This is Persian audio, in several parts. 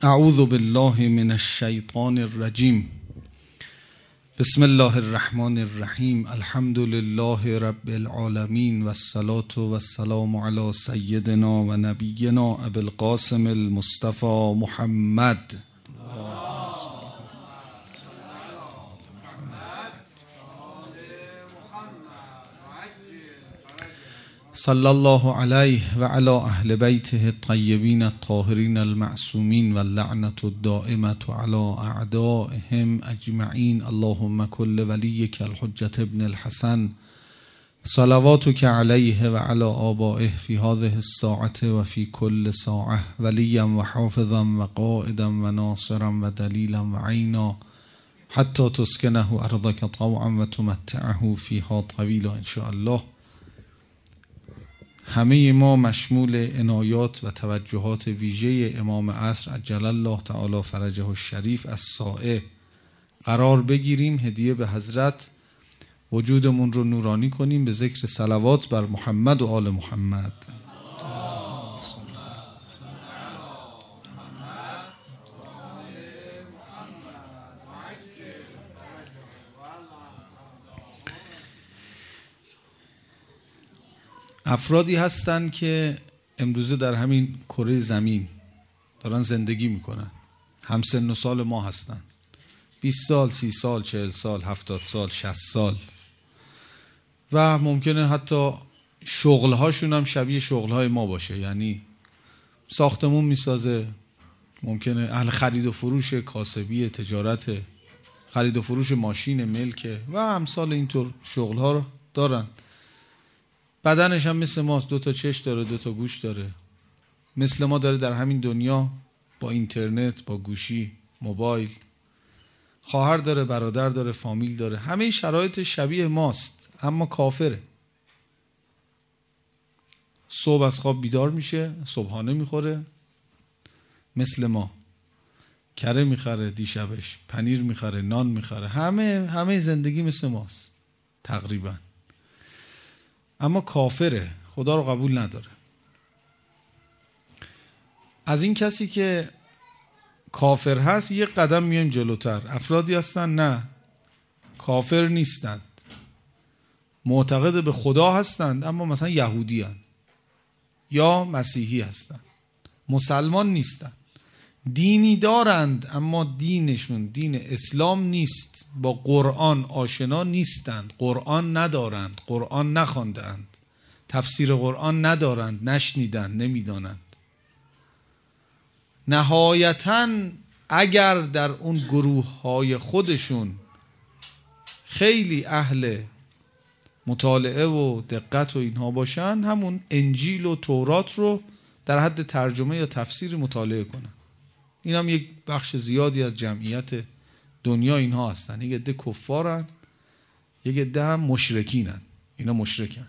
اعوذ بالله من الشیطان الرجیم. بسم الله الرحمن الرحیم. الحمد لله رب العالمین و الصلاة و السلام علی سیدنا و نبینا ابی القاسم المصطفى محمد. صلی الله علیه و علی اهل بیته الطیبین الطاهرین المعصومین و اللعنة الدائمة علی اعدائهم اجمعین. اللهم کل ولیک الحجة ابن الحسن صلواتک علیه و علی آبائه فی هذه الساعة و فی کل ساعة ولیا و حافظا و قائدا و ناصرا و دلیلا و عینا حتی تسکنه ارضک طوعا و تمتعه فیها طویلا ان شاء الله. همه ما مشمول عنایات و توجهات ویژه امام عصر عجل الله تعالی فرجه الشریف الساعه قرار بگیریم. هدیه به حضرت وجودمون رو نورانی کنیم به ذکر صلوات بر محمد و آل محمد. افرادی هستند که امروزه در همین کره زمین دارن زندگی میکنن، هم سن و سال ما هستن، 20 سال، 30 سال، 40 سال، 70 سال، 60 سال و ممکنه حتی شغلهاشون هم شبیه شغلهای ما باشه. یعنی ساختمون میسازه، ممکنه اهل خرید و فروش، کاسبی، تجارت، خرید و فروش ماشین، ملک و امثال اینطور شغلها رو دارن. بدنش هم مثل ماست، 2 تا چشم داره، 2 تا گوش داره، مثل ما داره در همین دنیا با اینترنت، با گوشی، موبایل، خواهر داره، برادر داره، فامیل داره، همه شرایط شبیه ماست، اما کافره. صبح از خواب بیدار میشه، صبحانه میخوره مثل ما، کره میخره دیشبش، پنیر میخره، نان میخره، همه زندگی مثل ماست تقریبا، اما کافره، خدا رو قبول نداره. از این کسی که کافر هست یک قدم میایم جلوتر. افرادی هستن نه کافر نیستند، معتقد به خدا هستند، اما مثلا یهودی هستند یا مسیحی هستند، مسلمان نیستند، دینی دارند اما دینشون دین اسلام نیست، با قرآن آشنا نیستند، قرآن ندارند، قرآن نخواندند، تفسیر قرآن ندارند، نشنیدند، نمیدانند. نهایتاً اگر در اون گروه های خودشون خیلی اهل مطالعه و دقت و اینها باشن، همون انجیل و تورات رو در حد ترجمه یا تفسیر مطالعه کنن. این هم یک بخش زیادی از جمعیت دنیا اینها هستن. یک عده کفارن، یک عده هم مشرکینن، اینا مشرکن.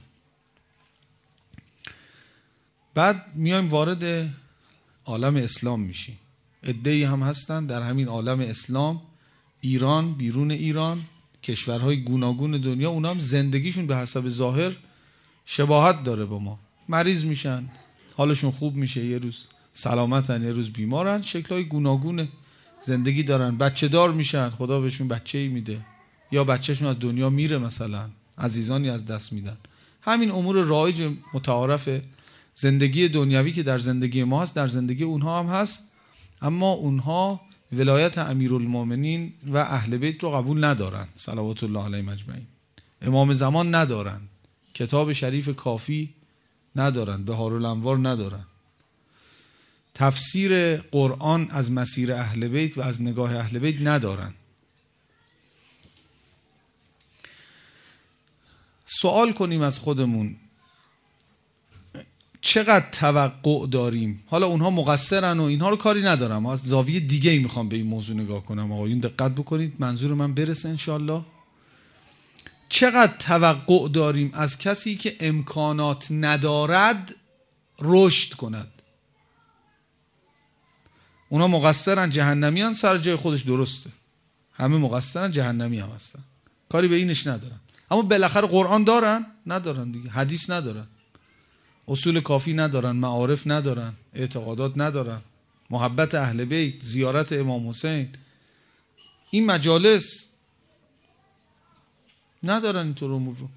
بعد میایم وارد عالم اسلام میشیم. عده‌ای هم هستن در همین عالم اسلام، ایران، بیرون ایران، کشورهای گوناگون دنیا، اونا هم زندگیشون به حسب ظاهر شباهت داره با ما. مریض میشن، حالشون خوب میشه، یه روز سلامتن، یه روز بیمارن، شکل‌های گوناگون زندگی دارن. بچه دار میشن، خدا بهشون بچه‌ای میده، یا بچه‌شون از دنیا میره، مثلا عزیزانی از دست میدن. همین امور رایج متعارف زندگی دنیوی که در زندگی ما هست، در زندگی اونها هم هست، اما اونها ولایت امیرالمومنین و اهل بیت رو قبول ندارن صلوات الله علیهم اجمعین. امام زمان ندارن، کتاب شریف کافی ندارن، بهارالانوار ندارن، تفسیر قرآن از مسیر اهل بیت و از نگاه اهل بیت ندارن. سوال کنیم از خودمون چقدر توقع داریم؟ حالا اونها مقصرن و اینها رو کاری ندارم، از زاویه دیگه ای میخوام به این موضوع نگاه کنم. آقایون دقت بکنید، منظور من برسه انشالله. چقدر توقع داریم از کسی که امکانات ندارد رشد کند؟ اونا مقصرن، جهنمیان، سر جای خودش درسته، همه مقصرن، جهنمی هم هستن، کاری به اینش ندارن. اما بالاخره قرآن دارن؟ ندارن دیگه. حدیث ندارن، اصول کافی ندارن، معارف ندارن، اعتقادات ندارن، محبت اهل بیت، زیارت امام حسین. این مجالس ندارن اینطور امور رو.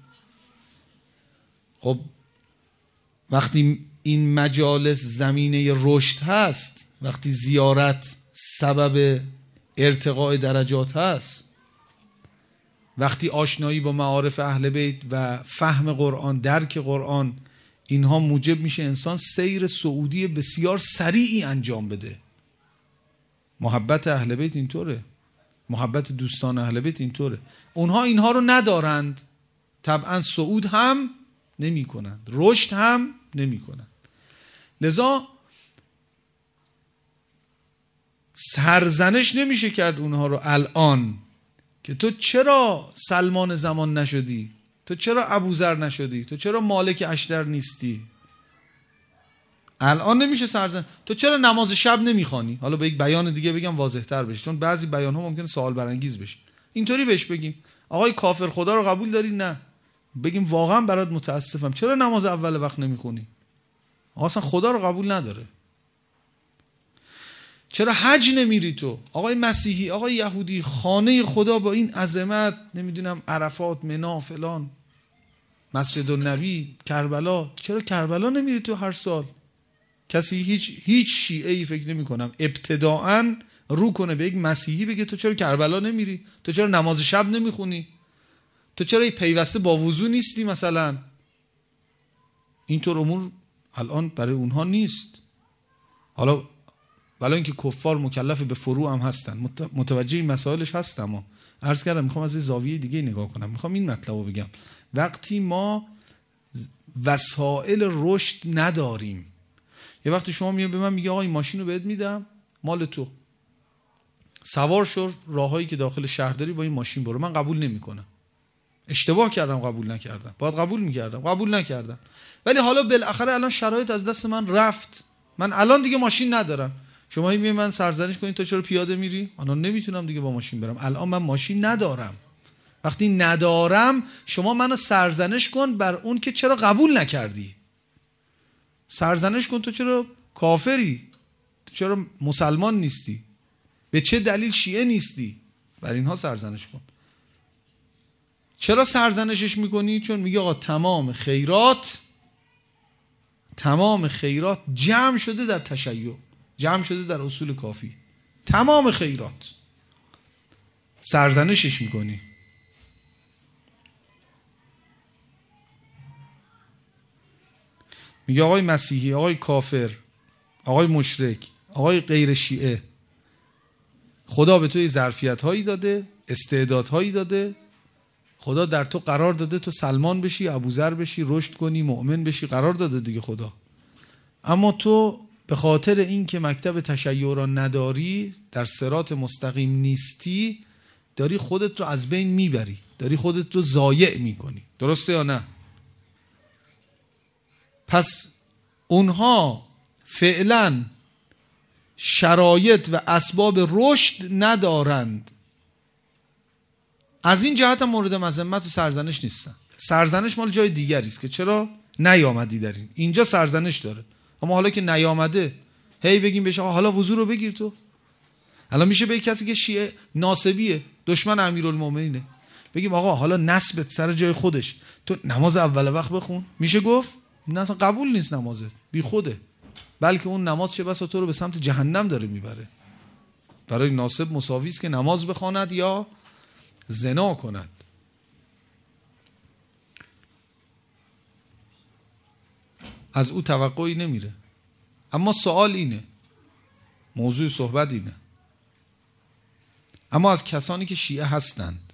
خب وقتی این مجالس زمینه رشد هست، وقتی زیارت سبب ارتقاء درجات هست، وقتی آشنایی با معارف اهل بیت و فهم قرآن، درک قرآن، اینها موجب میشه انسان سیر صعودی بسیار سریعی انجام بده. محبت اهل بیت اینطوره، محبت دوستان اهل بیت اینطوره. اونها اینها رو ندارند، طبعا صعود هم نمی کنند، رشد هم نمی کنند. لذا سرزنش نمیشه کرد اونها رو الان که تو چرا سلمان زمان نشدی، تو چرا ابوذر نشدی، تو چرا مالک اشتر نیستی. الان نمیشه سرزنش. تو چرا نماز شب نمیخوانی؟ حالا به یک بیان دیگه بگم واضح تر بشه، چون بعضی بیان ها ممکنه سوال برانگیز بشه. اینطوری بهش بگیم آقای کافر خدا رو قبول داری؟ نه. بگیم واقعا برات متاسفم، چرا نماز اول وقت نمیخونی؟ اصلا خدا رو قبول نداره. چرا حج نمیری تو؟ آقای مسیحی، آقای یهودی، خانه خدا با این عظمت، نمیدونم عرفات، منا، فلان، مسجد النبی، کربلا، چرا کربلا نمیری تو هر سال؟ کسی هیچ شیعه‌ای فکر نمی کنم ابتداءً رو کنه به یک مسیحی بگه تو چرا کربلا نمیری؟ تو چرا نماز شب نمیخونی؟ تو چرا پیوسته با وضو نیستی مثلا؟ اینطور امور الان برای اونها نیست. حالا ولی اینکه کفار مکلف به فروع هم هستن، متوجه این مسائلش هستم، اما عرض کردم میخوام از زاویه دیگه نگاه کنم. میخوام این مطلب رو بگم، وقتی ما وسایل رشد نداریم، یه وقتی شما میاد به من میگه آقا این ماشین رو بهت میدم مال تو، سوار شو، راهایی که داخل شهر داری با این ماشین برو. من قبول نمیکنم. اشتباه کردم، قبول نکردم. باید قبول میکردم، قبول نکردم. ولی حالا بالاخره الان شرایط از دست من رفت، من الان دیگه ماشین ندارم. شما میگید من سرزنش کنید تو چرا پیاده میری؟ الان نمیتونم دیگه با ماشین برم، الان من ماشین ندارم. وقتی ندارم شما منو سرزنش کن بر اون که چرا قبول نکردی. سرزنش کن تو چرا کافری، تو چرا مسلمان نیستی، به چه دلیل شیعه نیستی، بر اینها سرزنش کن. چرا سرزنشش میکنی؟ چون میگه آقا تمام خیرات جمع شده در تشیع، جمع شده در اصول کافی، تمام خیرات. سرزنشش میکنی. میگه آقای مسیحی، آقای کافر، آقای مشرک، آقای غیر شیعه، خدا به توی ظرفیت هایی داده، استعداد هایی داده، خدا در تو قرار داده تو سلمان بشی، ابوذر بشی، رشد کنی، مؤمن بشی، قرار داده دیگه خدا. اما تو به خاطر این که مکتب تشیع را نداری، در صراط مستقیم نیستی، داری خودت رو از بین میبری، داری خودت رو ضایع میکنی. درسته یا نه؟ پس اونها فعلا شرایط و اسباب رشد ندارند. از این جهت هم مورد مذمت و سرزنش نیستن. سرزنش مال جای دیگری است که چرا نیامدی در اینجا سرزنش داره. اما حالا که نیامده هی بگیم بهش آقا حالا وضو رو بگیر تو. الان میشه به کسی که شیعه ناصبیه، دشمن امیرالمومنینه، بگیم آقا حالا نسبت سر جای خودش، تو نماز اول وقت بخون. میشه گفت نه اصلا قبول نیست نمازت، بی خوده، بلکه اون نماز چه بسا تو رو به سمت جهنم داره میبره. برای ناصب مساوی است که نماز بخواند یا زنا کند. از او توقعی نمیره. اما سوال اینه، موضوع صحبت اینه، اما از کسانی که شیعه هستند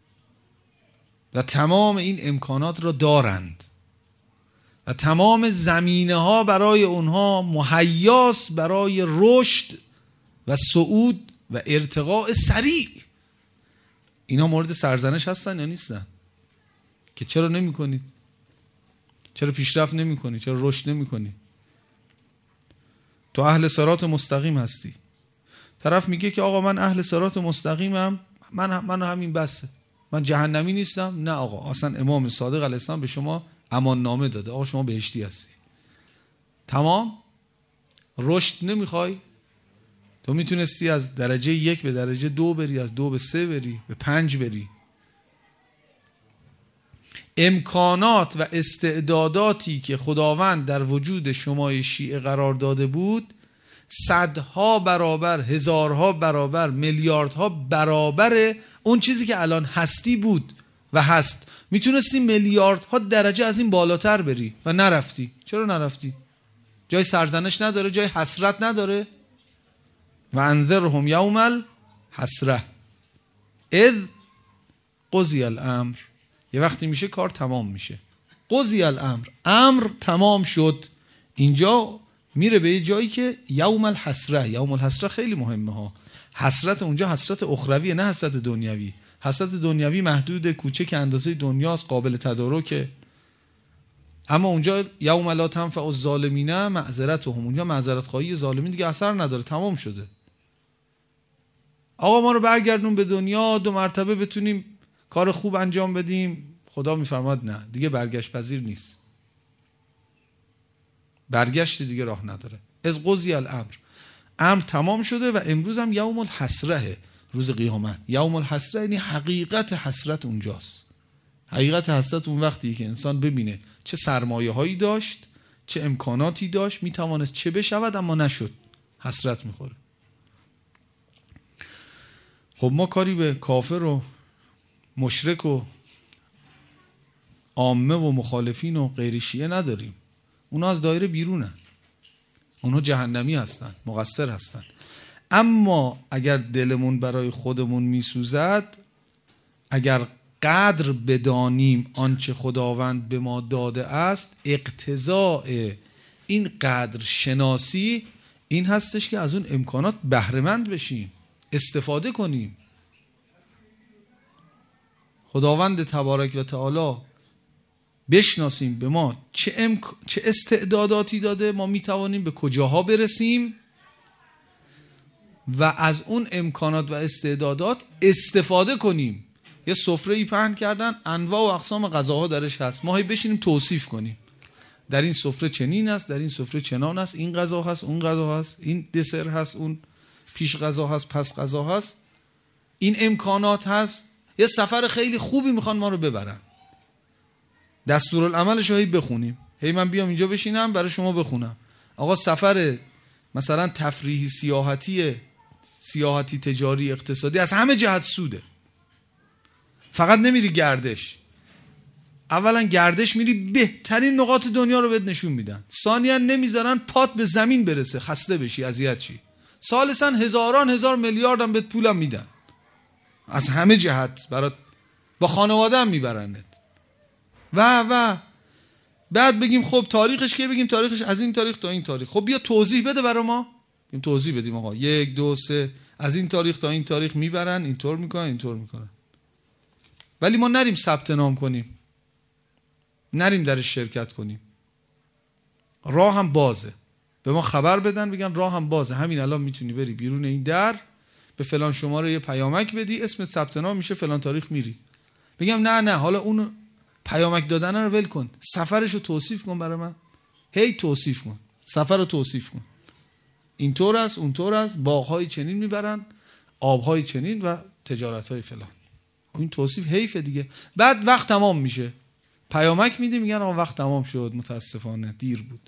و تمام این امکانات را دارند و تمام زمینه ها برای اونها مهیاس برای رشد و صعود و ارتقاء سریع، اینا مورد سرزنش هستن یا نیستن؟ که چرا نمی کنید؟ چرا پیشرفت نمی کنی؟ چرا رشد نمی کنی؟ تو اهل صراط مستقیم هستی، طرف میگه که آقا من اهل صراط مستقیمم، من همین بسه، من جهنمی نیستم. نه آقا، اصلا امام صادق علیه السلام به شما امان نامه داده، آقا شما بهشتی هستی. تمام. رشد نمیخوای؟ تو میتونستی از درجه 1 به درجه 2 بری، از 2 به 3 بری، به 5 بری. امکانات و استعداداتی که خداوند در وجود شما شیعه قرار داده بود صدها برابر، هزارها برابر، میلیاردها برابر اون چیزی که الان هستی بود و هست. میتونستی میلیاردها درجه از این بالاتر بری و نرفتی. چرا نرفتی؟ جای سرزنش نداره؟ جای حسرت نداره؟ و انذرهم یوم الحسره اذ قضی الامر. یه وقتی میشه کار تمام میشه. قضی الامر، امر تمام شد. اینجا میره به یه جایی که یوم الحسره. یوم الحسره خیلی مهمه ها. حسرت اونجا حسرت اخرویه، نه حسرت دنیوی. حسرت دنیوی محدود، کوچک، اندازه دنیاست، قابل تدارکه. اما اونجا یوم لا تنفع الظالمین معذرتهم، اونجا معذرت خواهی ظالمین دیگه اثر نداره، تمام شده. آقا ما رو برگردون به دنیا، 2 مرتبه بتونیم کار خوب انجام بدیم. خدا میفرماد نه، دیگه برگشت پذیر نیست. برگشت دیگه راه نداره. از قضی الامر، امر تمام شده و امروز هم یوم الحسره، روز قیامت. یوم الحسره یعنی حقیقت حسرت اونجاست. حقیقت حسرت اون وقتی که انسان ببینه چه سرمایه هایی داشت، چه امکاناتی داشت، میتوانست چه بشود اما نشد، حسرت میخوره. خب ما کاری به کافر و مشرک و عامه و مخالفین و غیر شیعه نداریم. اونا از دایره بیرونن، اونا جهنمی هستن، مقصر هستن. اما اگر دلمون برای خودمون میسوزد، اگر قدر بدانیم آنچه خداوند به ما داده است، اقتضاء این قدر شناسی این هستش که از اون امکانات بهره‌مند بشیم، استفاده کنیم. خداوند تبارک و تعالی بشناسیم به ما چه استعداداتی داده، ما میتوانیم به کجاها برسیم و از اون امکانات و استعدادات استفاده کنیم. یه سفره‌ای پهن کردن، انواع و اقسام غذاها درش هست، ما هی بشینیم توصیف کنیم در این سفره چنین است، در این سفره چنان است، این غذا هست، اون غذا هست، این دسر هست، اون پیش غذا هست، پس غذا هست، این امکانات هست. یه سفر خیلی خوبی میخوان ما رو ببرن، دستورالعملش رو هی بخونیم، هی من بیام اینجا بشینم برای شما بخونم. آقا سفر مثلا تفریحی، سیاحتی، تجاری، اقتصادی، از همه جهت سوده. فقط نمیری گردش. اولا گردش میری بهترین نقاط دنیا رو بهت نشون میدن. ثانیا نمیذارن پات به زمین برسه خسته بشی، اذیت شی. ثالثا هزار میلیارد هم بهت پولم میدن. از همه جهت برات، با خانواده هم میبرنت. و بعد بگیم خب تاریخش که بگیم تاریخش از این تاریخ تا این تاریخ. خب بیا توضیح بده برای ما. بیم توضیح بدیم آقا 1 2 3 از این تاریخ تا این تاریخ میبرن، اینطور میکنن، اینطور میکنن. ولی ما نریم ثبت نام کنیم، نریم درش شرکت کنیم. راه هم بازه، به ما خبر بدن بگن راه هم بازه، همین الان میتونی بری بیرون این در، به فلان شماره یه پیامک بدی، اسمت ثبت نام میشه، فلان تاریخ میری. بگم نه حالا اون پیامک دادن رو ول کن، سفرشو توصیف کن برای من. هی توصیف کن، سفر رو توصیف کن، اینطور است اونطور است، باغ‌های چنین میبرن، آب‌های چنین و تجارت‌های فلان. این توصیف حیفه دیگه. بعد وقت تمام میشه، پیامک میدی، میگن آقا وقت تمام شد، متاسفانه دیر بود.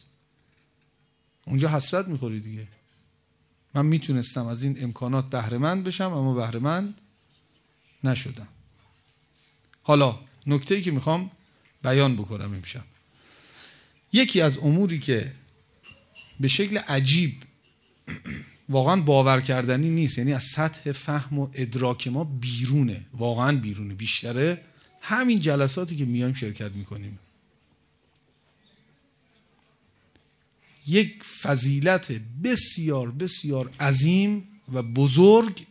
اونجا حسرت میخوری دیگه. من میتونستم از این امکانات بهره‌مند بشم اما بهره‌مند نشدم. حالا نکته‌ای که میخوام بیان بکنم امشب، یکی از اموری که به شکل عجیب واقعا باور کردنی نیست، یعنی از سطح فهم و ادراک ما بیرونه، واقعا بیرونه، بیشتره همین جلساتی که میایم شرکت میکنیم. یک فضیلت بسیار بسیار عظیم و بزرگ،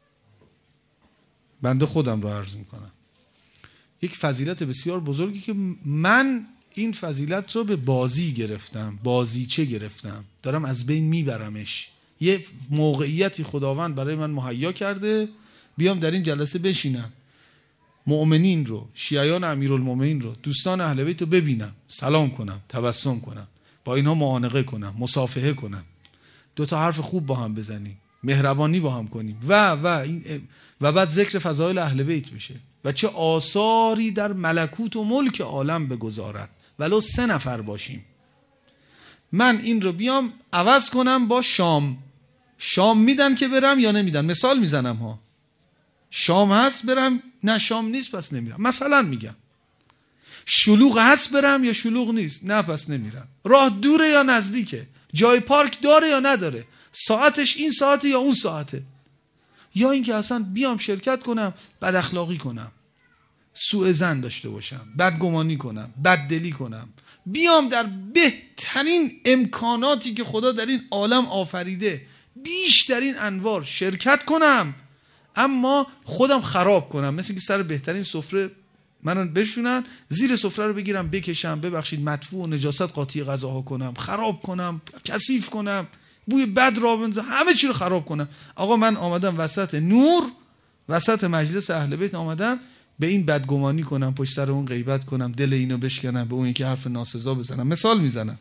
بنده خودم رو عرض میکنم، یک فضیلت بسیار بزرگی که من این فضیلت رو به بازی گرفتم، بازیچه گرفتم، دارم از بین میبرمش. یه موقعیتی خداوند برای من مهیا کرده بیام در این جلسه بشینم، مؤمنین رو، شیعیان امیرالمومنین رو، دوستان اهل بیت رو ببینم، سلام کنم، تبسم کنم، با اینها معانقه کنم، مصافحه کنم، 2 تا حرف خوب با هم بزنیم، مهربانی با هم کنیم و بعد ذکر فضایل اهل بیت بشه و چه آثاری در ملکوت و ملک عالم بگذارد، ولو 3 نفر باشیم. من این رو بیام عوض کنم با شام میدن که برم یا نمیدن؟ مثال میزنم ها. شام هست برم؟ نه شام نیست پس نمیرم. مثلا میگم شلوغ هست برم یا شلوغ نیست؟ نه پس نمیرم. راه دوره یا نزدیکه؟ جای پارک داره یا نداره؟ ساعتش این ساعته یا اون ساعته؟ یا اینکه اصلا بیام شرکت کنم بد اخلاقی کنم، سوء ظن داشته باشم، بدگمانی کنم، بددلی کنم، بیام در بهترین امکاناتی که خدا در این عالم آفریده بیشترین انوار شرکت کنم، اما خودم خراب کنم. مثل که سر بهترین سفره منو بشونن، زیر سفره رو بگیرم بکشم، ببخشید مدفوع و نجاست قاطی غذاها کنم، خراب کنم، کثیف کنم، بوی بد را بندازم، همه چی رو خراب کنم. آقا من آمدم وسط نور، وسط مجلس اهل بیت آمدم به این بدگمانی کنم، پشت سر اون غیبت کنم، دل اینو بشکنم، به اون یکی حرف ناسزا بزنم. مثال میزنم.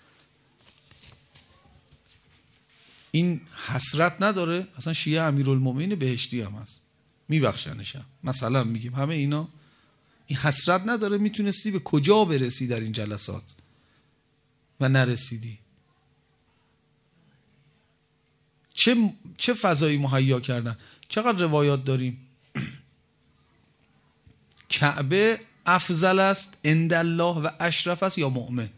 این حسرت نداره؟ اصلا شیعه امیرالمومنین بهشتی هم هست، میبخشنشم. مثلا میگیم همه اینا، این حسرت نداره؟ میتونستی به کجا برسی در این جلسات و نرسیدی؟ چه فضایی مهیا کردن؟ چقدر روایات داریم کعبه افضل است عند الله و اشرف است یا مؤمن؟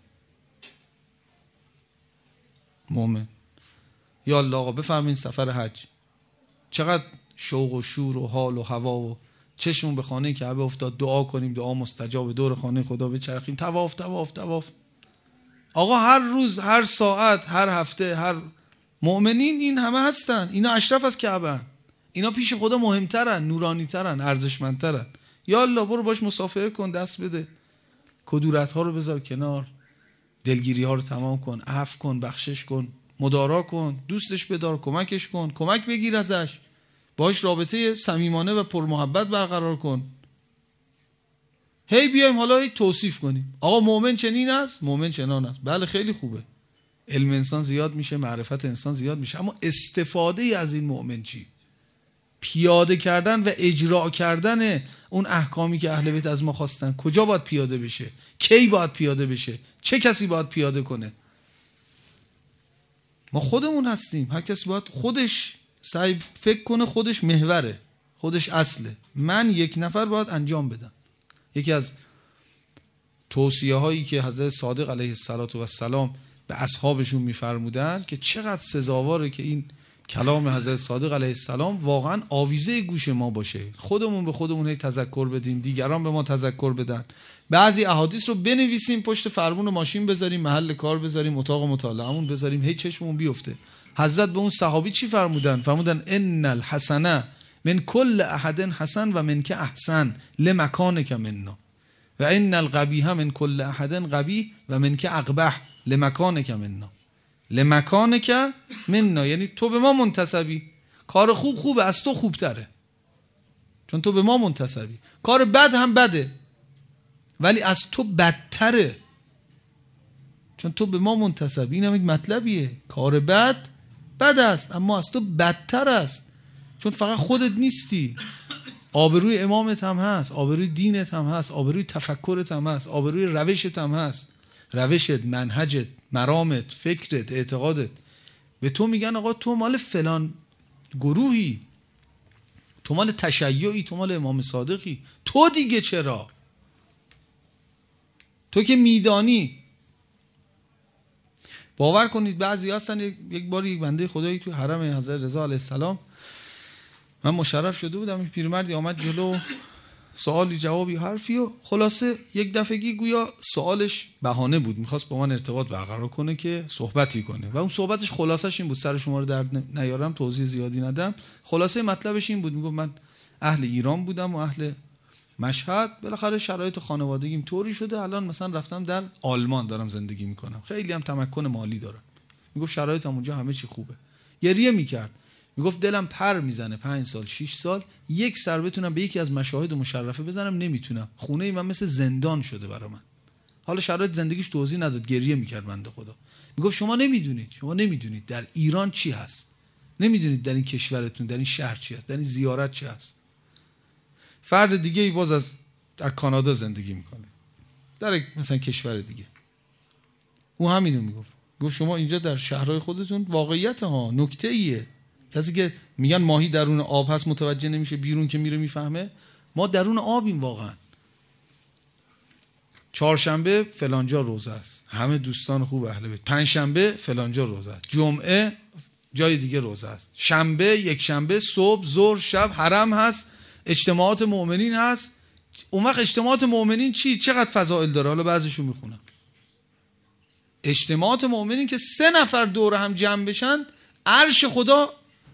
مؤمن. یا الله آقا بفهمین سفر حج چقدر شوق و شور و حال و هوا و چشمون به خانه کعبه افتاد، دعا کنیم، دعا مستجاب، دور خانه خدا بچرخیم، طواف طواف طواف. آقا هر روز، هر ساعت، هر هفته، هر مؤمنین این همه هستن، اینا اشرف از کعبه، اینا پیش خدا مهمترن، نورانیترن، ارزشمندترن. یا الله برو باش مسافره کن، دست بده، کدورت ها رو بذار کنار، دلگیری ها رو تمام کن، عفو کن، بخشش کن، مدارا کن، دوستش بدار، کمکش کن، کمک بگیر ازش، باش رابطه صمیمانه و پرمحبت برقرار کن. هی بیایم حالا هی توصیف کنیم آقا مؤمن چنین است، مؤمن چنان است. بله خیلی خوبه، علم انسان زیاد میشه، معرفت انسان زیاد میشه، اما استفاده از این مؤمن چی؟ پیاده کردن و اجرا کردن اون احکامی که اهل بیت از ما خواستن کجا باید پیاده بشه؟ کی باید پیاده بشه؟ چه کسی باید پیاده کنه؟ ما خودمون هستیم، هر کسی باید خودش سعی فکر کنه، خودش محوره، خودش اصله. من یک نفر باید انجام بدم. یکی از توصیه هایی که حضرت صادق علیه السلام به اصحابشون میفرمودن که چقدر سزاواره که این کلام حضرت صادق علیه السلام واقعا آویزه گوش ما باشه، خودمون به خودمون هی تذکر بدیم، دیگران به ما تذکر بدن، بعضی احادیث رو بنویسیم، پشت فرمون ماشین بذاریم، محل کار بذاریم، اتاق مطالعه‌مون بذاریم، هی چشممون بیفته. حضرت به اون صحابی چی فرمودن؟ فرمودن ان الحسنه من کل احد حسن و من که احسن لمکانک منا و ان القبیح من کل احد قبیح و من که اقبح لمکانک منا. لمکانک منا یعنی تو به ما منتسبی، کار خوب خوبه، از تو خوبتره چون تو به ما منتسبی، کار بد هم بده ولی از تو بدتره چون تو به ما منتسبی. این هم یک مطلبیه، کار بد بد است اما از تو بدتر است چون فقط خودت نیستی، آبروی امامت هم هست، آبروی دینت هم هست، آبروی تفکرت هم هست، آبروی روشت هم هست، روشت، منهجت، مرامت، فکرت، اعتقادت. به تو میگن آقا تو مال فلان گروهی، تو مال تشیعی، تو مال امام صادقی، تو دیگه چرا؟ تو که میدانی. باور کنید بعضی هستن، یک بار یک بنده خدایی تو حرم حضرت رضا علیه السلام من مشرف شده بودم، این پیرمردی آمد جلو، سوالی جوابی حرفی و خلاصه یک دفعگی گویا سوالش بهانه بود، میخواست با من ارتباط برقرار کنه که صحبتی کنه و اون صحبتش خلاصش این بود، سر شما رو درد نیارم توضیح زیادی ندم، خلاصه مطلبش این بود، میگفت من اهل ایران بودم و اهل مشهد، بالاخره شرایط خانوادگیم طوری شده الان مثلا رفتم در آلمان دارم زندگی میکنم، خیلی هم تمکن مالی دارم. میگفت شرایطم اونجا همه چی خوبه. گریه میکرد، میگفت دلم پر میزنه 5 سال 6 سال یک سر بتونم به یکی از مشاهد مشرفه بزنم، نمیتونم، خونه من مثل زندان شده برای من. حالا شرایط زندگیش توضیح نداد، گریه میکرد بنده خدا. میگفت شما نمیدونید در ایران چی هست. نمیدونید در این کشورتون، در این شهر چی هست، در این زیارت چی هست. فرد دیگه ای باز از در کانادا زندگی میکنه، در مثلا کشور دیگه، او همینو میگفت، گفت شما اینجا در شهرهای خودتون واقعیت ها، نکته ایه. کسی که میگن ماهی درون آب هست متوجه نمیشه، بیرون که میره میفهمه. ما درون آبیم واقعا. چهارشنبه فلانجا روزه است، همه دوستان خوب اهل بیت. پنجشنبه فلانجا روزه است، جمعه جای دیگه روزه است، شنبه، یک شنبه، صبح، ظهر، شب حرم هست، اجتماعات مؤمنین هست. اون وقت اجتماعات مؤمنین چی؟ چقدر فضائل داره؟ حالا بعضیشو میخونم. اجتماعات مؤمنین که 3 نفر دور هم جمع بشن، عرش خدا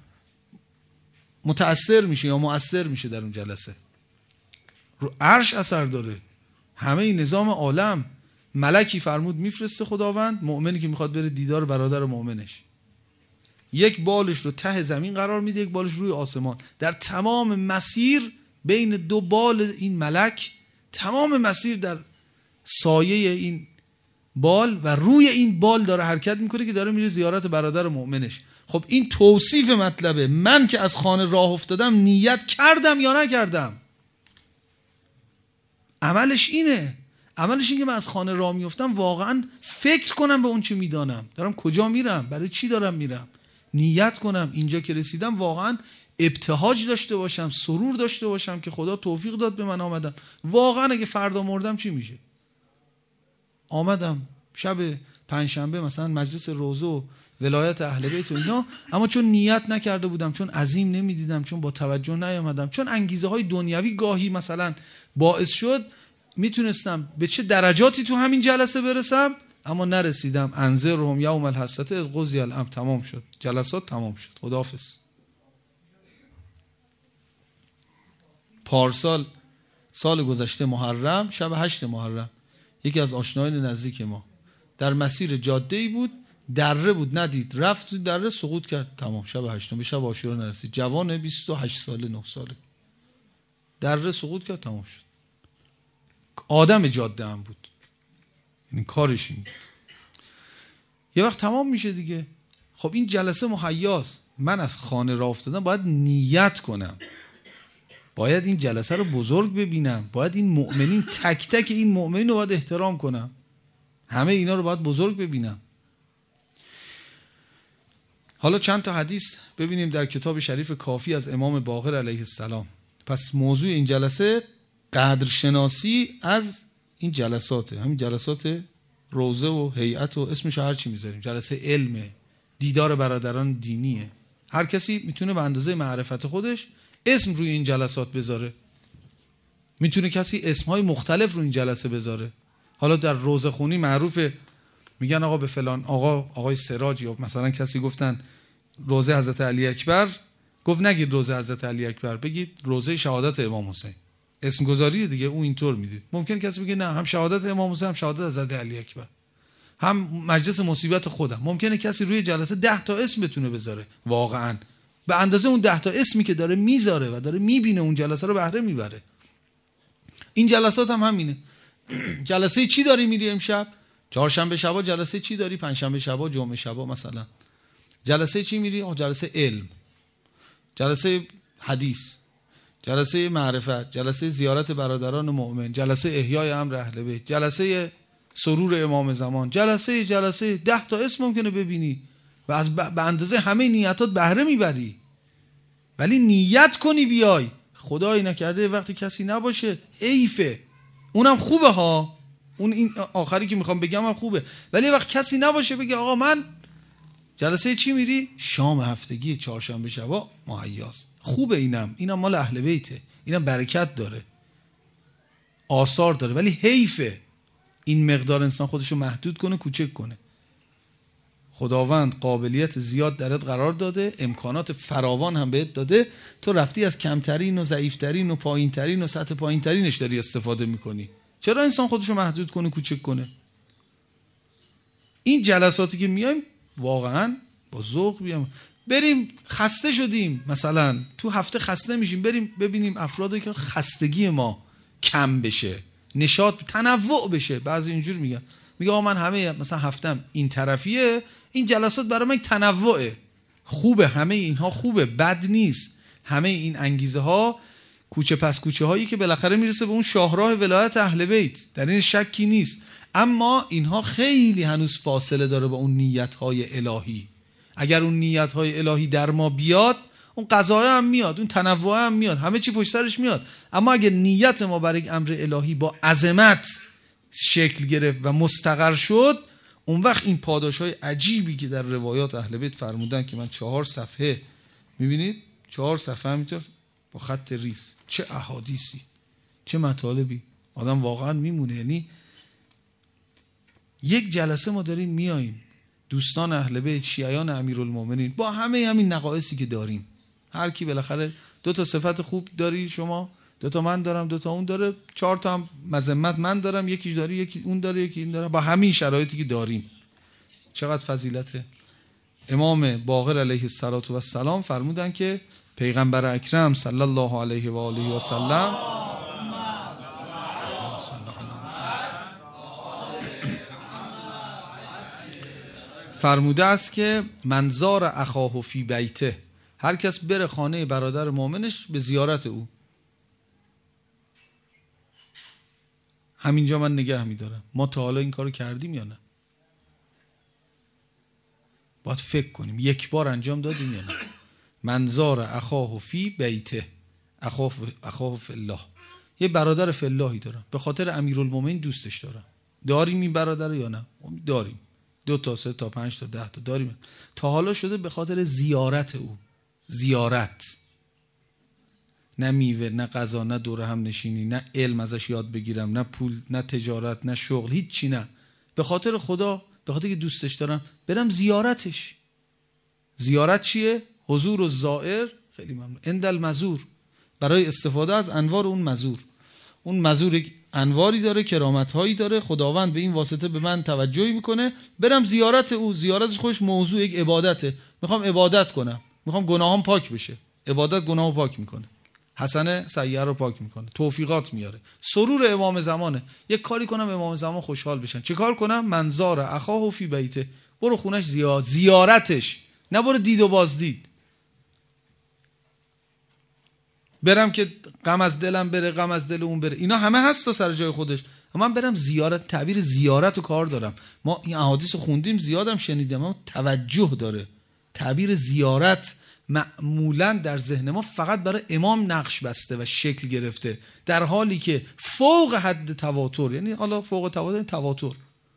متأثر میشه یا مؤثر میشه در اون جلسه. رو عرش اثر داره. همه این نظام عالم، ملکی فرمود میفرسته خداوند، مؤمنی که میخواد بره دیدار برادر مؤمنش، یک بالش رو ته زمین قرار میده، یک بالش روی آسمان. در تمام مسیر بین 2 بال این ملک، تمام مسیر در سایه این بال و روی این بال داره حرکت میکنه که داره میره زیارت برادر مؤمنش. خب این توصیف مطلبه. من که از خانه راه افتادم نیت کردم یا نکردم؟ عملش اینه. عملش این که من از خانه راه میفتم واقعا فکر کنم به اون چی میدانم، دارم کجا میرم، برای چی دارم میرم، نیت کنم اینجا که رسیدم واقعا ابتهاج داشته باشم، سرور داشته باشم که خدا توفیق داد به من آمدم. واقعا اگه فردا مردم چی میشه؟ آمدم شب پنجشنبه مثلا مجلس روزه و ولایت اهل بیت و اینا، اما چون نیت نکرده بودم، چون عظیم نمیدیدم، چون با توجه نیامدم، چون انگیزه های دنیوی گاهی مثلا باعث شد میتونستم به چه درجاتی تو همین جلسه برسم، اما نرسیدم. انذرهم یوم الحسرة اذ قضی الامر. تمام شد، جلسات تمام شد، خداحافظ. پارسال سال گذشته محرم، شب 8 محرم، یکی از آشنایان نزدیک ما در مسیر جاده‌ای بود، دره بود، ندید، رفت تو دره، سقوط کرد، تمام. شب 8 به شب عاشورا نرسید. جوان 28 ساله 9 ساله، دره سقوط کرد، تمام شد. آدم جاده هم بود، این کارش این بود. یه وقت تمام میشه دیگه. خب این جلسه مهیاست. من از خانه راه افتادم، باید نیت کنم، باید این جلسه رو بزرگ ببینم، باید این مؤمنین تک تک این مؤمنین رو باید احترام کنم، همه اینا رو باید بزرگ ببینم. حالا چند تا حدیث ببینیم در کتاب شریف کافی از امام باقر علیه السلام. پس موضوع این جلسه قدرشناسی از این جلساته، همین جلسات روزه و هیئت و اسمش هر چی میذاریم، جلسه علمه، دیدار برادران دینیه. هر کسی میتونه به اندازه معرفت خودش اسم روی این جلسات بذاره. میتونه کسی اسمهای مختلف رو این جلسه بذاره. حالا در روزه خونی معروفه، میگن آقا به فلان آقای سراج، یا مثلا کسی گفتن روزه حضرت علی اکبر، گفت نگید روزه حضرت علی اکبر، بگید روزه شهادت امام حسین. اسم گذاری دیگه او اینطور میدید. ممکن کسی بگه نه، هم شهادت امام حسین هم شهادت حضرت علی اکبر، هم مجلس مصیبت خودم. ممکنه کسی روی جلسه 10 تا اسم بتونه بذاره، واقعا به اندازه اون 10 تا اسمی که داره میذاره و داره میبینه اون جلسه رو بهره میبره. این جلسات هم همینه. جلسه چی داری میری امشب؟ چهارشنبه شبا جلسه چی داری؟ پنجشنبه شبا، جمعه شبا مثلا جلسه چی میری؟ جلسه علم، جلسه حدیث، جلسه معرفت، جلسه زیارت برادران مؤمن، جلسه احیای امر اهل بیت، جلسه سرور امام زمان، جلسه 10 تا اسم ممکنه ببینی و از به اندازه همه نیتات بهره میبری. ولی نیت کنی بیای، خدایی نکرده وقتی کسی نباشه، حیفه. اونم خوبه ها، اون این آخری که میخوام بگم هم خوبه، ولی وقت کسی نباشه بگه آقا من جلسه چی میری؟ شام هفتگی چهارشنبه شبا مهیاست. خوبه، اینم مال اهل بیته، اینم برکت داره، آثار داره، ولی حیفه این مقدار انسان خودشو محدود کنه، کوچک کنه. خداوند قابلیت زیاد درت قرار داده، امکانات فراوان هم بهت داده، تو رفتی از کمترین و ضعیفترین و پایینترین و سطح پایینترینش داری استفاده میکنی. چرا انسان خودشو محدود کنه، کوچک کنه؟ این جلساتی که میایم واقعا با ذوق بیام. بریم خسته شدیم، مثلا تو هفته خسته میشیم، بریم ببینیم افرادی که خستگی ما کم بشه، نشاط تنوع بشه. بعضی اینجور میگه آقا من همه مثلا هفتم این طرفیه، این جلسات برای من تنوعه، خوبه، همه اینها خوبه، بد نیست. همه این انگیزه ها کوچه پس کوچه هایی که بالاخره میرسه به اون شاهراه ولایت اهل بیت، در این شکی نیست. اما اینها خیلی هنوز فاصله داره با اون نیت های الهی. اگر اون نیت های الهی در ما بیاد، اون قضایه هم میاد، اون تنوع هم میاد، همه چی پشت سرش میاد. اما اگر نیت ما برای امر الهی با عظمت شکل گرفت و مستقر شد، اون وقت این پاداشهای عجیبی که در روایات اهل بیت فرمودن که من 4 صفحه، میبینید 4 صفحه همینطور با خط ریز، چه احادیثی، چه مطالبی، آدم واقعا میمونه. یعنی یک جلسه ما داریم میاییم، دوستان اهل بیت، شیعیان امیرالمومنین، با همه همین نقایصی که داریم، هر کی بالاخره 2 تا صفت خوب داری شما، 2 تا من دارم، 2 تا اون داره، 4 تا هم مذمت من دارم، یکیش داری، یکی اون داره، یکی این داره، با همین شرایطی که داریم. چقدر فضیلته. امام باقر علیه السلام فرمودن که پیغمبر اکرم صلی الله علیه و آله و سلم فرموده است که من زار اخاه فی بیته، هر کس بره خانه برادر مؤمنش به زیارت او. همینجا من نگه میدارم، ما تا حالا این کارو کردیم یا نه؟ باید فکر کنیم یک بار انجام دادیم یا نه. من زار اخاه فی بیته، اخاه فی الله، یه برادر فی اللهی دارم، به خاطر امیرالمومنین دوستش دارم. داریم این برادر یا نه؟ داریم. 2 تا 3 تا 5 تا 10 تا داریم. تا حالا شده به خاطر زیارت او، زیارت، نه میوه، نه غذا، نه دور هم نشینی، نه علم ازش یاد بگیرم، نه پول، نه تجارت، نه شغل، هیچ چی نه، به خاطر خدا، به خاطر که دوستش دارم برم زیارتش. زیارت چیه؟ حضور الزائر، خیلی ممنون، عند المزور، برای استفاده از انوار اون مزور. اون مزور انواری داره، کرامت‌هایی داره، خداوند به این واسطه به من توجهی میکنه، برم زیارت او. زیارتش خودش موضوع یک عبادته، میخوام عبادت کنم، میخوام گناهام پاک بشه. عبادت گناهو پاک میکنه، حسنه سیئه رو پاک میکنه، توفیقات میاره. سرور امام زمانه، یک کاری کنم امام زمان خوشحال بشن. چه کار کنم؟ منظار اخاه فی بیته، برو خونش زیارتش، نه برو دید و بازدید. برم که غم از دلم بره، غم از دل اون بره، اینا همه هست تا سر جای خودش. اما من برم زیارت، تعبیر زیارت رو کار دارم. ما این احادیث رو خوندیم، زیادم شنیدم، اما توجه داره. تعبیر زیارت معمولا در ذهن ما فقط برای امام نقش بسته و شکل گرفته، در حالی که فوق حد تواتر، یعنی حالا فوق تواتر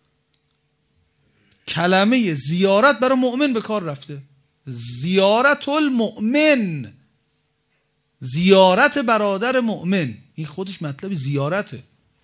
کلمه زیارت برای مؤمن به کار رفته. زیارت المؤمن، زیارت برادر مؤمن، این خودش مطلب زیارته.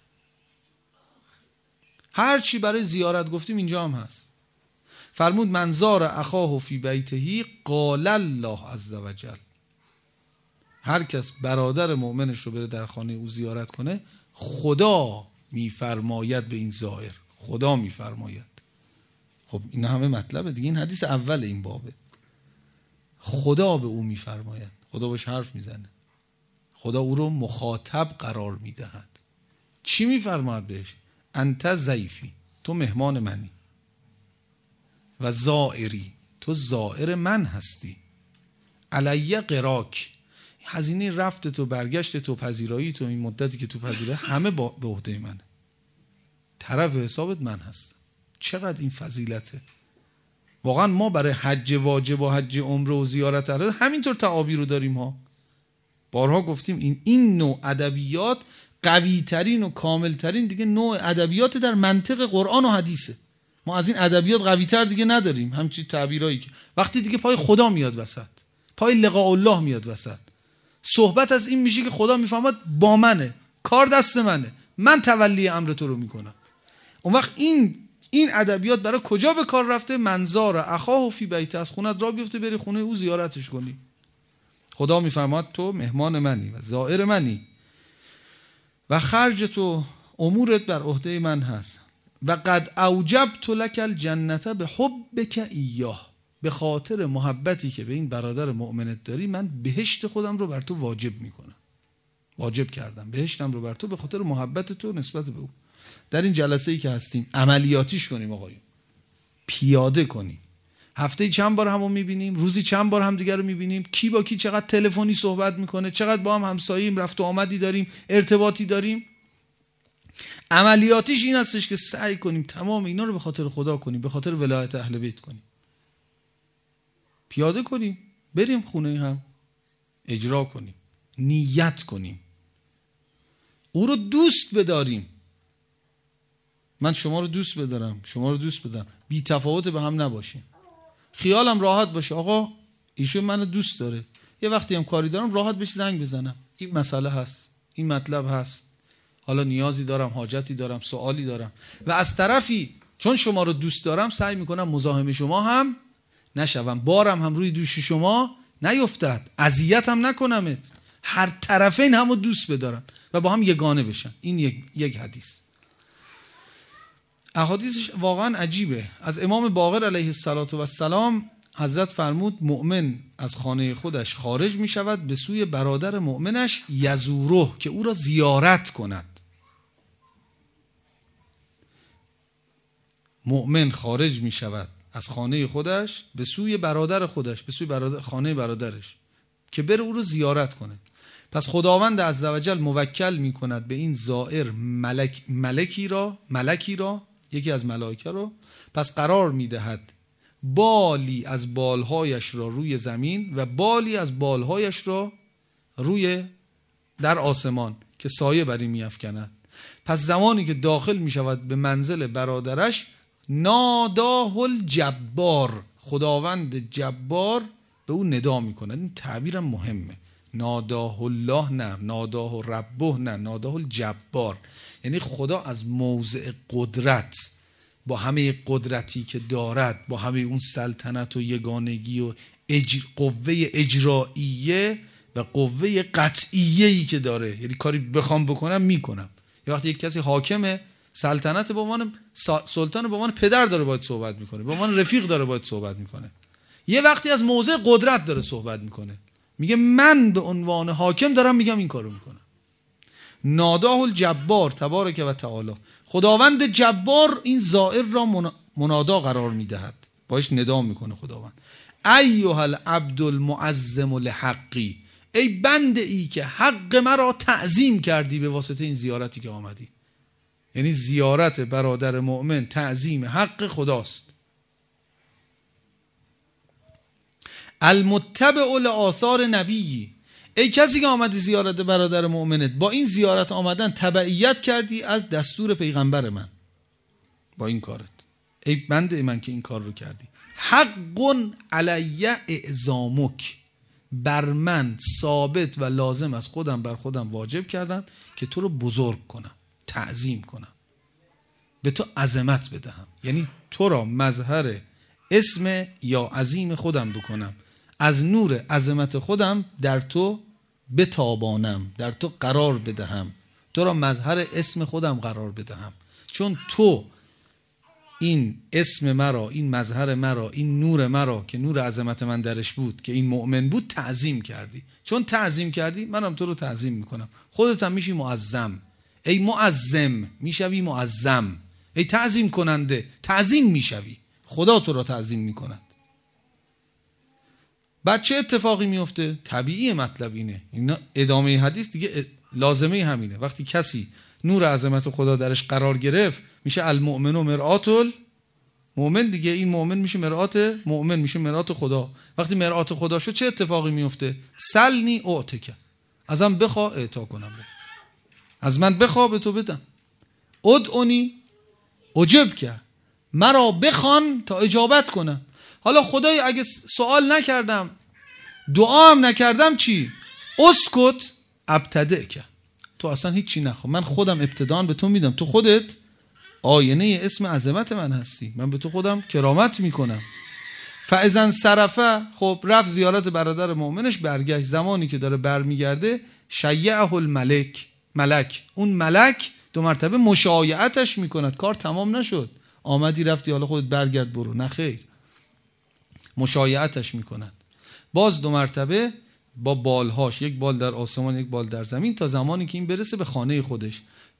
هر چی برای زیارت گفتیم اینجا هم هست. فرمود من زار اخاه فی بیته قال الله عز وجل، هر کس برادر مؤمنش رو بره در خانه او زیارت کنه، خدا میفرماید به این زائر، خدا میفرماید. خب این همه مطلبه دیگه، این حدیث اول این بابه. خدا به او میفرماید، خدا باش حرف میزنه، خدا او رو مخاطب قرار میدهد. چی میفرماید بهش؟ انت ضیفی، تو مهمان منی، و زائری، تو زائر من هستی، علی قراک، هزینه رفت تو، برگشت تو، پذیرایی تو، این مدتی که تو پذیره همه به عهده منه، طرف حسابت من هست. چقدر این فضیلته. واقعا ما برای حج واجب و حج عمره و زیارت همینطور تعابیر رو داریم ها. بارها گفتیم این نوع ادبیات قوی ترین و کامل ترین دیگه نوع ادبیات در منطق قرآن و حدیثه. ما از این ادبیات قوی تر دیگه نداریم. همچین تعبیرایی که وقتی دیگه پای خدا میاد وسط، پای لقاء الله میاد وسط، صحبت از این میشه که خدا میفهمد با منه، کار دست منه، من تولی امر تو رو میکنم. اون وقت این ادبیات برای کجا به کار رفته؟ منظار اخاه فی بیت، از خونت را بیفته بری خونه او زیارتش کنی. خدا میفرماد تو مهمان منی و زائر منی و خرج تو، امورت بر عهده من هست. و قد اوجبت لک الجنه بحبک ایاه، به خاطر محبتی که به این برادر مؤمنت داری من بهشت خودم رو بر تو واجب میکنم، واجب کردم بهشتم رو بر تو به خاطر محبت تو نسبت به او. در این جلسه ای که هستیم عملیاتیش کنیم آقایون، پیاده کنیم. هفته چند بار همو میبینیم، روزی چند بار هم دیگر رو میبینیم، کی با کی چقدر تلفنی صحبت میکنه، چقدر با هم همساییم، رفت و آمدی داریم، ارتباطی داریم. عملیاتیش این هستش که سعی کنیم تمام اینا رو به خاطر خدا کنیم، به خاطر ولایت اهل بیت کنیم، پیاده کنیم، بریم خونه هم اجرا کنیم، نیت کنیم، او رو دوست بداریم. من شما رو دوست بدارم، شما رو دوست بدارم، بی تفاوت به هم نباشیم، خیالم راحت باشه آقا ایشون منو دوست داره، یه وقتی هم کاری دارم راحت بهش زنگ بزنم، این مسئله هست، این مطلب هست، حالا نیازی دارم، حاجتی دارم، سوالی دارم، و از طرفی چون شما رو دوست دارم سعی میکنم مزاحم شما هم نشوم، بارم هم روی دوش شما نیفتد، اذیت هم نکنمت، هر طرفین همو دوست بدارن و با هم یگانه بشن. این یک حدیث. احادیثش واقعا عجیبه. از امام باقر علیه السلام حضرت فرمود مؤمن از خانه خودش خارج می شود به سوی برادر مؤمنش یزوره، که او را زیارت کند. مؤمن خارج می شود از خانه خودش به سوی برادر خودش، به سوی خانه برادرش، که بره او رو زیارت کنه. پس خداوند عزوجل موکل می کند به این زائر ملکی را یکی از ملائکه رو، پس قرار می دهد بالی از بالهایش را روی زمین و بالی از بالهایش را روی در آسمان که سایه بر این می افکند. پس زمانی که داخل می شود به منزل برادرش، ناداه الجبار، خداوند جبار به او ندا می کند. این تعبیرم مهمه، ناداه الله نه، ناداه ربه نه، ناداه الجبار، یعنی خدا از موضع قدرت با همه قدرتی که دارد، با همه اون سلطنت و یگانگی و قوه اجرائیه و قوه قطعیه‌ای که داره، یعنی کاری بخوام بکنم میکنم. یا وقتی یک کسی حاکمه، سلطنت به عنوان سلطان به عنوان پدر داره باید صحبت میکنه، به عنوان رفیق داره باید صحبت میکنه. یه وقتی از موضع قدرت داره صحبت میکنه، میگه من به عنوان حاکم دارم میگم این کارو میکنم. ناداه الجبار تبارک و تعالی، خداوند جبار این زائر را منادا قرار میدهد، باش ندا میکنه خداوند. ایها العبد المعظم لحقی، ای بنده ای که حق مرا تعظیم کردی به واسطه این زیارتی که آمدی. یعنی زیارت برادر مؤمن تعظیم حق خداست. المتبع لآثار نبی، ای کسی که آمدی زیارت برادر مؤمنت، با این زیارت آمدن تبعیت کردی از دستور پیغمبر من با این کارت، ای بنده من که این کار رو کردی. حق علی اعزامک، بر من ثابت و لازم از خودم بر خودم واجب کردم که تو رو بزرگ کنم، تعظیم کنم، به تو عظمت بدهم، یعنی تو را مظهر اسم یا عظیم خودم بکنم، از نور عظمت خودم در تو بتابانم، در تو قرار بدهم، تو را مظهر اسم خودم قرار بدهم، چون تو این اسم مرا، این مظهر مرا، این نور مرا که نور عظمت من درش بود که این مؤمن بود تعظیم کردی. چون تعظیم کردی منم تو رو تعظیم میکنم، خودت هم میشی معظم. ای معظم میشوی معظم، ای تعظیم کننده تعظیم میشوی، خدا تو را تعظیم میکند. بعد چه اتفاقی میفته؟ طبیعی مطلب اینه، این ادامه حدیث دیگه لازمه همینه. وقتی کسی نور عظمت خدا درش قرار گرفت میشه المؤمن و مرآت المؤمن دیگه، این مؤمن میشه مرآت مؤمن، میشه مرآت خدا. وقتی مرآت خدا شد چه اتفاقی میفته؟ سلنی اعطک، ازم بخوا اعطا کنم بهت، از من بخوا به تو بدم. ادعونی اجب که، مرا بخوان تا اجابت کنم. حالا خدای اگه سوال نکردم دعا هم نکردم چی؟ اسکت ابتدع که، تو اصلا هیچی نخوا، من خودم ابتدان به تو میدم، تو خودت آینه اسم عظمت من هستی، من به تو خودم کرامت میکنم. فاذا صرفه، خب رفت زیارت برادر مؤمنش، برگشت، زمانی که داره برمیگرده شیعه ملک، اون ملک 2 مرتبه مشایعتش میکند. کار تمام نشد، آمدی رفتی حالا خودت برگرد برو، نه خیر، مشایعتش میکند. باز 2 مرتبه با بالهاش، یک بال در آسمان یک بال در زمین، تا زمانی که این برسه به خانه خودش.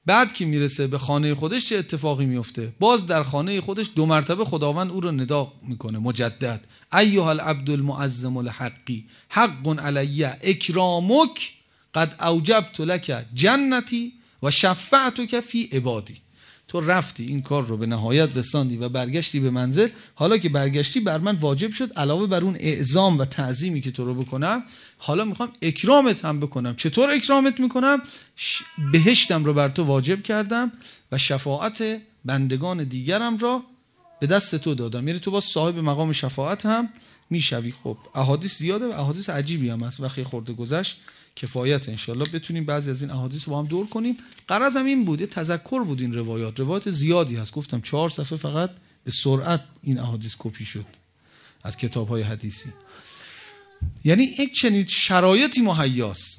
بعد که میرسه به خانه خودش چه اتفاقی میفته؟ باز در خانه خودش 2 مرتبه خداوند او رو ندا میکنه مجدد. ایها العبد المعظم الحقی حق علی اکرامک قد اوجبت لک جنتی و شفعتک فی عبادی. تو رفتی این کار رو به نهایت رساندی و برگشتی به منزل. حالا که برگشتی بر من واجب شد علاوه بر اون اعظام و تعظیمی که تو رو بکنم، حالا میخوام اکرامت هم بکنم. چطور اکرامت میکنم؟ بهشتم رو بر تو واجب کردم و شفاعت بندگان دیگرم را به دست تو دادم. یعنی تو با صاحب مقام شفاعت هم میشوی. خب احادیث زیاده و احادیث عجیبی هم هست. وقتی خورده گذشت کفایت، انشالله بتونیم بعضی از این احادیث رو با هم دور کنیم. غرضم این بود، یه تذکر بود. این روایات زیادی هست. گفتم 4 صفحه فقط به سرعت این احادیث کپی شد از کتاب‌های حدیثی. یعنی یک چنین شرایطی مهیاست.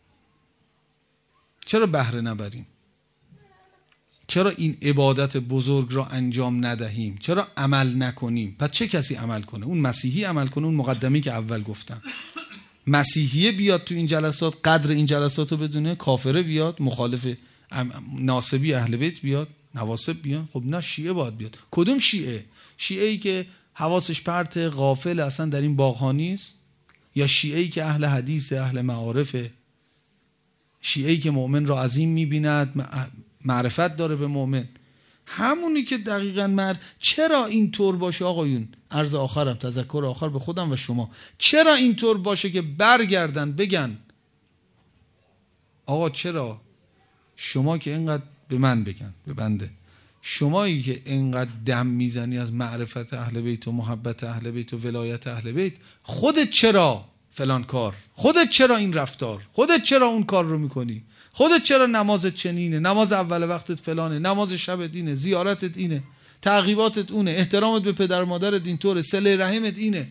چرا بهره نبریم؟ چرا این عبادت بزرگ را انجام ندهیم؟ چرا عمل نکنیم؟ پس چه کسی عمل کنه؟ اون مسیحی عمل کنه، اون مقدمی که اول گفتم. مسیحیه بیاد تو این جلسات، قدر این جلسات رو بدونه، کافره بیاد، مخالف ناصبی اهل بیت بیاد، نواصب بیاد. خب نه، شیعه باید بیاد. کدوم شیعه؟ شیعه‌ای که حواسش پرت، غافل، اصلا در این باغ‌ها نیست؟ یا شیعه‌ای که اهل حدیث، اهل معارفه؟ شیعه‌ای که مؤمن را عظیم می‌بیند، معرفت داره به مؤمن؟ همونی که دقیقاً چرا این طور باشه آقایون؟ عرض آخرم، تذکر آخر به خودم و شما، چرا این طور باشه که برگردن بگن آقا چرا شما که اینقدر به من بگن، به بنده، شمایی که اینقدر دم میزنی از معرفت اهل بیت و محبت اهل بیت و ولایت اهل بیت، خودت چرا فلان کار؟ خودت چرا این رفتار؟ خودت چرا اون کار رو میکنی؟ خودت چرا نمازت چنینه؟ نماز اول وقتت فلانه، نماز شب دینه، زیارتت اینه، تعقیباتت اونه، احترامت به پدر مادرت اینطوره، صله رحمت اینه.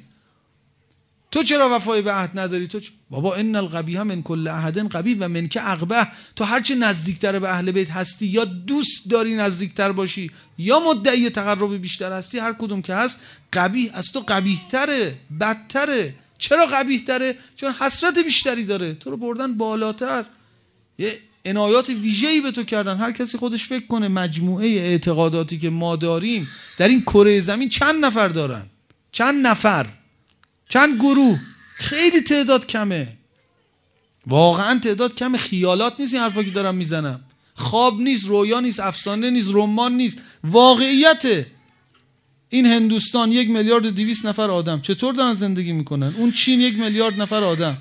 تو چرا وفای به عهد نداری؟ تو بابا ان القبیح من کل احد قبیح و من که اقبح. تو هرچی نزدیکتر به اهل بیت هستی، یا دوست داری نزدیکتر باشی یا مدعی تقرب بیشتر هستی، هر کدوم که هست قبیح از تو قبیح‌تره، بدتره. چرا قبیح‌تره؟ چون حسرت بیشتری داره، تو رو بردن بالاتر، یه عنایات ویژه‌ای به تو کردن. هر کسی خودش فکر کنه مجموعه اعتقاداتی که ما داریم در این کره زمین چند نفر دارن؟ چند نفر؟ چند گروه؟ خیلی تعداد کمه، واقعا تعداد کمه. خیالات نیست این حرفا که دارم میزنم، خواب نیست، رویا نیست، افسانه نیست، رمان نیست، واقعیته. این هندوستان 1,200,000,000 نفر آدم چطور دارن زندگی میکنن؟ اون چین 1,000,000,000 نفر آدم،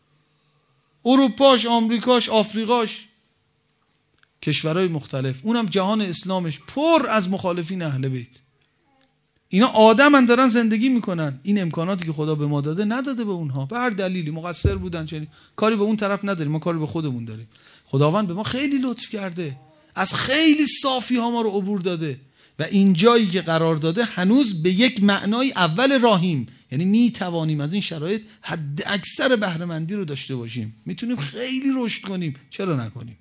اروپاش، آمریکاش، آفریقاش، کشورهای مختلف، اونم جهان اسلامش پر از مخالفین اهل بیت. اینا آدمن دارن زندگی میکنن. این امکاناتی که خدا به ما داده نداده به اونها، به هر دلیلی مقصر بودن. چنین کاری به اون طرف نداریم، ما کاری به خودمون داریم. خداوند به ما خیلی لطف کرده، از خیلی صافی ها ما رو عبور داده و این جایی که قرار داده هنوز به یک معنای اول راهیم. یعنی میتوانیم از این شرایط حد اکثر بهره مندی رو داشته باشیم، میتونیم خیلی رشد کنیم. چرا نکنیم؟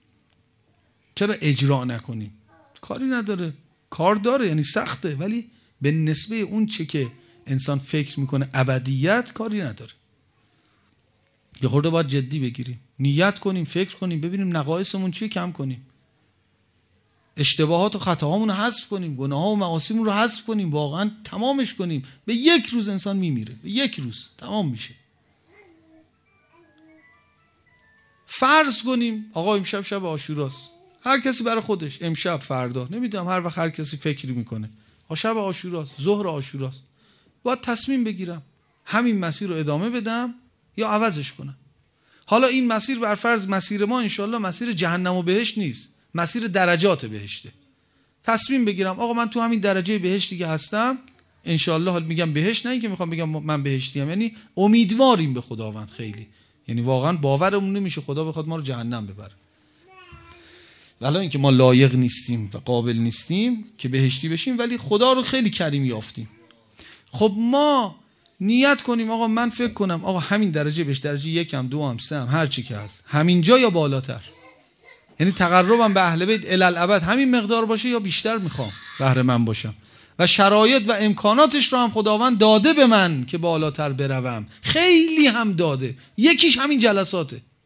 چرا اجرا نکنیم؟ کاری نداره، کار داره، یعنی سخته، ولی به نسبه اون چه که انسان فکر میکنه ابدیت کاری نداره. یه خورده باید جدی بگیریم، نیت کنیم، فکر کنیم، ببینیم نقایصمون چیه، کم کنیم، اشتباهات و خطاهامون رو حذف کنیم، گناه‌ها و معاصیمون رو حذف کنیم، واقعا تمامش کنیم. به یک روز انسان میمیره، به یک روز تمام میشه. فرض کنیم آقا امشب شب عاشوراست، هر کسی برای خودش، امشب، فردا، نمیدونم، هر وقت هر کسی فکری میکنه شب عاشوراست، ظهر عاشوراست، باید تصمیم بگیرم همین مسیر رو ادامه بدم یا عوضش کنم. حالا این مسیر بر فرض مسیر ما انشالله مسیر جهنم و بهشت نیست، مسیر درجات بهشته. تصمیم بگیرم آقا من تو همین درجه بهشتی که هستم انشالله، حال میگم بهشت، نه اینکه میخوام بگم من بهشتیم، یعنی امیدواریم به خداوند خیلی، یعنی واقعا باورمون نمیشه خدا بخواد ما رو جهنم ببره. ولی اینکه ما لایق نیستیم و قابل نیستیم که بهشتی بشیم، ولی خدا رو خیلی کریم یافتیم. خب ما نیت کنیم آقا من فکر کنم آقا همین درجه بهش، درجه 1 هم 2 هم 3 هم هر چی که هست، همین جا یا بالاتر، یعنی تقربم به اهل بیت الالابد همین مقدار باشه یا بیشتر میخوام بهره من باشم و شرایط و امکاناتش رو هم خداوند داده به من که بالاتر بروم، خیلی هم داده. یکیش همین جلساته،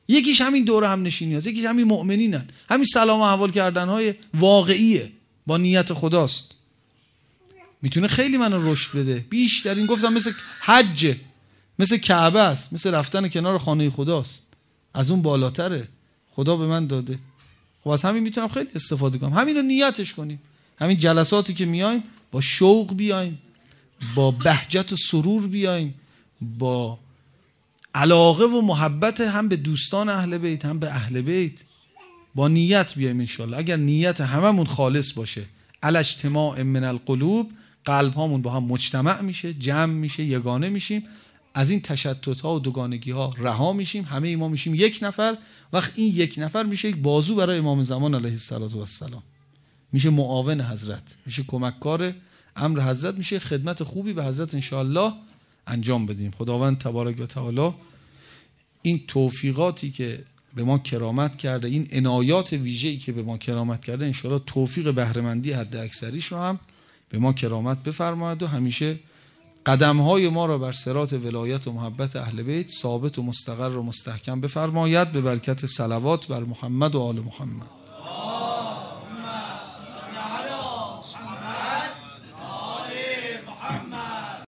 یکیش همین دور هم نشینی هست، یکیش همین مؤمنینن، همین سلام و احوال کردن های واقعیه با نیت خداست. میتونه خیلی منو رشد بده بیشترین. گفتم مثل حج، مثل کعبه است، مثل رفتن کنار خانه خداست، از اون بالاتره، خدا به من داده. خب از همین میتونم خیلی استفاده کنم. همین رو نیتش کنیم. همین جلساتی که میایم با شوق بیایم، با بهجت و سرور بیایم، با علاقه و محبت هم به دوستان اهل بیت هم به اهل بیت، با نیت بیایم انشالله. اگر نیت هممون خالص باشه، علی اجتماع من القلوب، قلب هامون با هم مجتمع میشه، جمع میشه، یگانه میشیم، از این تشتت ها و دوگانگی ها رها میشیم، همه ما میشیم یک نفر. وقت این یک نفر میشه یک بازو برای امام زمان علیه السلام، میشه معاون حضرت، میشه کمککار امر حضرت، میشه خدمت خوبی به حضرت انشاءالله انجام بدیم. خداوند تبارک و تعالی این توفیقاتی که به ما کرامت کرده، این عنایات ویژه‌ای که به ما کرامت کرده، انشاءالله توفیق بهره مندی حد اکثریش رو هم به ما کرامت بفرماید و همیشه قدم‌های ما را بر صراط ولایت و محبت اهل بیت ثابت و مستقر و مستحکم بفرماید، به برکت صلوات بر محمد و آل محمد.